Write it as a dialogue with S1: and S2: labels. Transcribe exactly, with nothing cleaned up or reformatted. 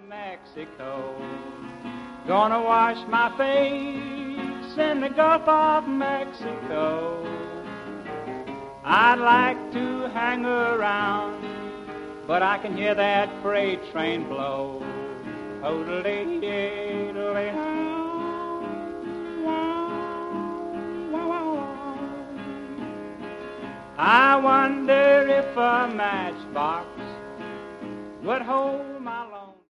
S1: Mexico. Gonna wash my face in the Gulf of Mexico. I'd like to hang around, but I can hear that freight train blow. I wonder if a matchbox would hold